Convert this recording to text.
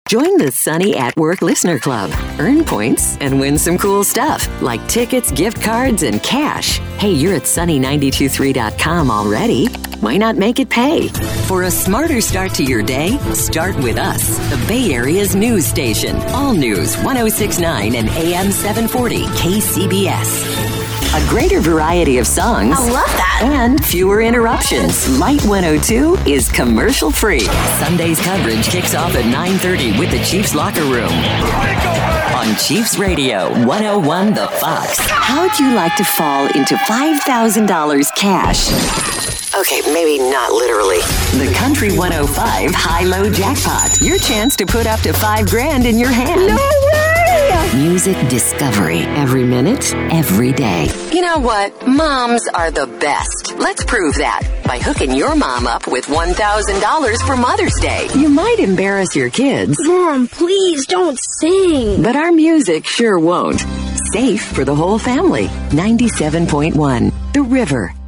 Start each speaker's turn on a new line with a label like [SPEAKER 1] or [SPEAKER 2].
[SPEAKER 1] Join the Sunny at Work Listener Club. Earn points and win some cool stuff like tickets, gift cards, and cash. Hey, you're at sunny923.com already. Why not make it pay? For a smarter start to your day, start with us, the Bay Area's news station. All News 106.9 and AM 740 KCBS. A greater variety of songs.
[SPEAKER 2] I love that.
[SPEAKER 1] And fewer interruptions. Light 102 is commercial free. Sunday's coverage kicks off at 9:30 with the Chiefs Locker Room. On Chiefs Radio 101 The Fox. How'd you like to fall into $5,000 cash? Okay, maybe not literally. The Country 105 High-Low Jackpot. Your chance to put up to $5,000 in your hand.
[SPEAKER 2] No way!
[SPEAKER 1] Music discovery. Every minute, every day. You know what? Moms are the best. Let's prove that by hooking your mom up with $1,000 for Mother's Day. You might embarrass your kids.
[SPEAKER 2] Mom, please don't sing.
[SPEAKER 1] But our music sure won't. Safe for the whole family. 97.1. The River.